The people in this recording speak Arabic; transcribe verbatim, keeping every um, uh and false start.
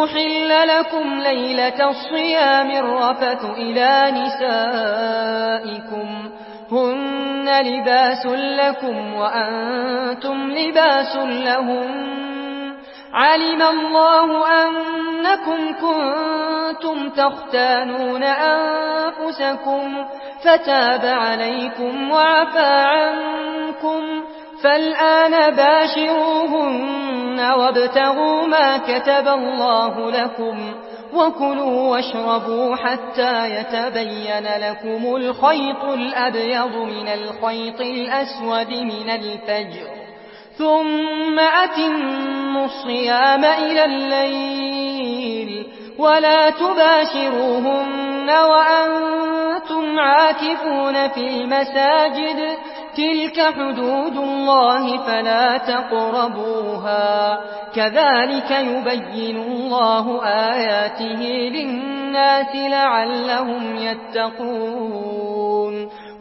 أحل لكم ليلة الصيام الرفث إلى نسائكم هن لباس لكم وأنتم لباس لهم علم الله أنكم كنتم تختانون أنفسكم فتاب عليكم وعفى عنكم فالآن باشروهن وابتغوا ما كتب الله لكم وكلوا واشربوا حتى يتبين لكم الخيط الأبيض من الخيط الأسود من الفجر ثم أتموا الصيام إلى الليل ولا تباشروهن وأنتم عاكفون في المساجد تلك حدود الله فلا تقربوها كذلك يبين الله آياته للناس لعلهم يتقون